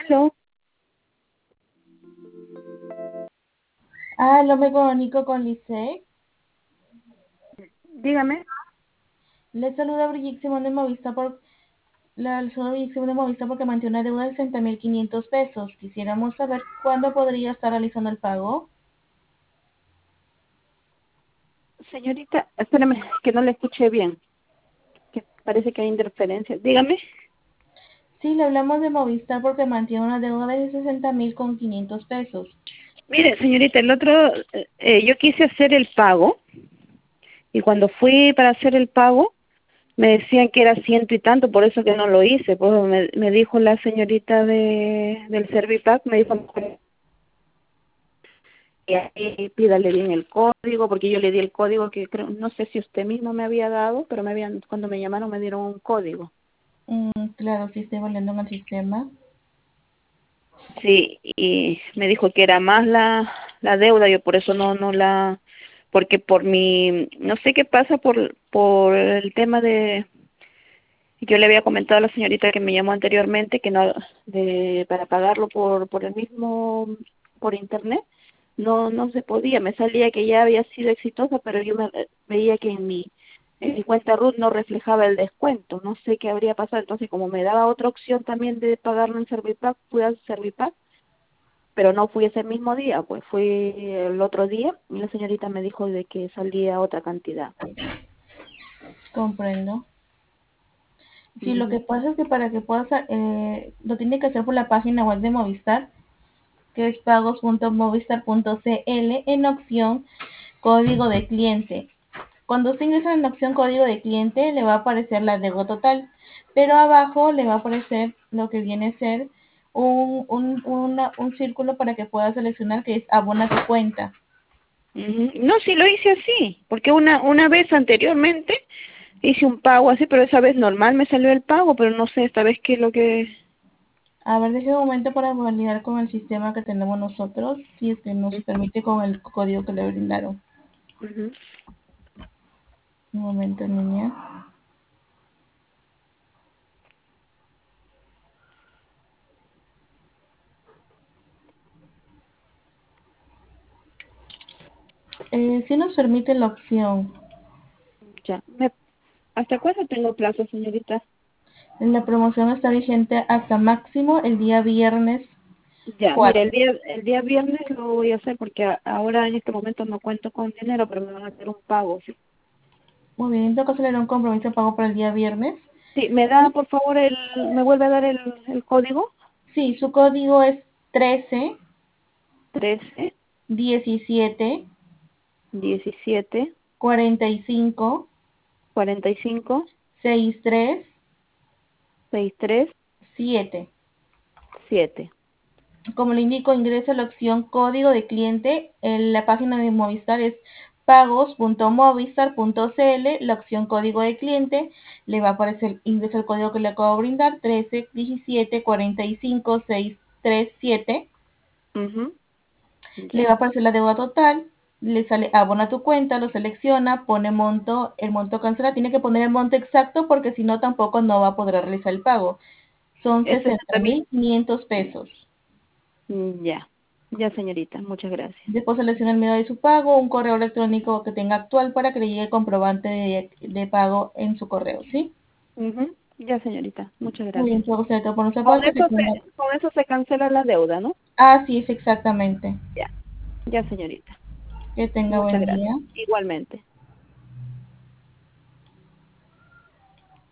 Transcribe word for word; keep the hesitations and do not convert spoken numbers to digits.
Aló, Ah, lo me comunico con Lice. dígame. Le saluda Brigitte Simón de Movista por la le saluda Brigitte Simón de Movista porque mantiene una deuda de sesenta mil quinientos pesos. Quisiéramos saber cuándo podría estar realizando el pago. Señorita, espérame, que no le escuché bien, que parece que hay interferencia. Dígame. Sí, le hablamos de Movistar porque mantiene una deuda de sesenta mil con quinientos pesos. Mire, señorita, el otro, eh, eh, yo quise hacer el pago y cuando fui para hacer el pago me decían que era ciento y tanto, por eso que no lo hice. Pues me, me dijo la señorita de del Servipack, me dijo que ahí pídale bien el código, porque yo le di el código que creo, no sé si usted mismo me había dado, pero me habían, cuando me llamaron me dieron un código. Mm, claro, sí estoy volviendo en el sistema. Sí, y me dijo que era más la, la deuda, yo por eso no no la, porque por mi, no sé qué pasa por por el tema de, yo le había comentado a la señorita que me llamó anteriormente que no, de para pagarlo por por el mismo, por internet, no no se podía, me salía que ya había sido exitosa, pero yo me, veía que en mi en mi cuenta RUT no reflejaba el descuento, no sé qué habría pasado, entonces como me daba otra opción también de pagarlo en Servipack, fui al Servipack, pero no fui ese mismo día, pues fui el otro día y la señorita me dijo de que salía otra cantidad. Comprendo. Sí, lo que Ujú, pasa es que para que puedas, eh, lo tiene que hacer por la página web de Movistar, que es pagos punto movistar punto c l en opción código de cliente. Cuando usted ingresa en la opción código de cliente, le va a aparecer la deuda total, pero abajo le va a aparecer lo que viene a ser un, un, una- un círculo para que pueda seleccionar que es abona tu cuenta. ujú. No, sí lo hice así, porque una una vez anteriormente hice un pago así, pero esa vez normal me salió el pago, pero no sé esta vez qué es lo que... A ver, deje un momento para validar con el sistema que tenemos nosotros, si es que nos permite con el código que le brindaron. Ujú. Un momento, niña. Eh, si nos permite la opción. Ya. Me- ¿Hasta cuándo tengo plazo, señorita? La promoción está vigente hasta máximo el día viernes Ya, mire, cuatro. el día el día viernes lo voy a hacer porque a- ahora en este momento no cuento con dinero, pero me van a hacer un pago. Sí, Muy bien, en todo caso le haré un compromiso de pago para el día viernes. sí, me da por favor el, me vuelve a dar el, el código. Sí, su código es trece Trece, diecisiete diecisiete, cuarenta y cinco cuarenta y cinco, sesenta y tres sesenta y tres, siete. siete. Como le indico, ingresa la opción código de cliente. En la página de Movistar es pagos punto movistar punto c l. La opción código de cliente le va a aparecer, ingresa el código que le acabo de brindar, trece diecisiete cuarenta y cinco sesenta y tres siete. Ujú. Le Ya. va a aparecer la deuda total, le sale abona tu cuenta, lo selecciona, pone monto, el monto cancela, tiene que poner el monto exacto porque si no tampoco no va a poder realizar el pago. Son Es sesenta sesenta mil. mil quinientos pesos. Ya. Ya, señorita, muchas gracias. Después selecciona el medio de su pago, un correo electrónico que tenga actual para que le llegue el comprobante de, de pago en su correo, ¿sí? Ujú. Ya, señorita, muchas Muy bien, gracias. todo sea por nuestra Con parte, que eso tenga... se con eso se cancela la deuda, ¿no? Ah, sí, es exactamente. Ya. Ya, señorita. Que tenga Muchas buen gracias. día. Igualmente.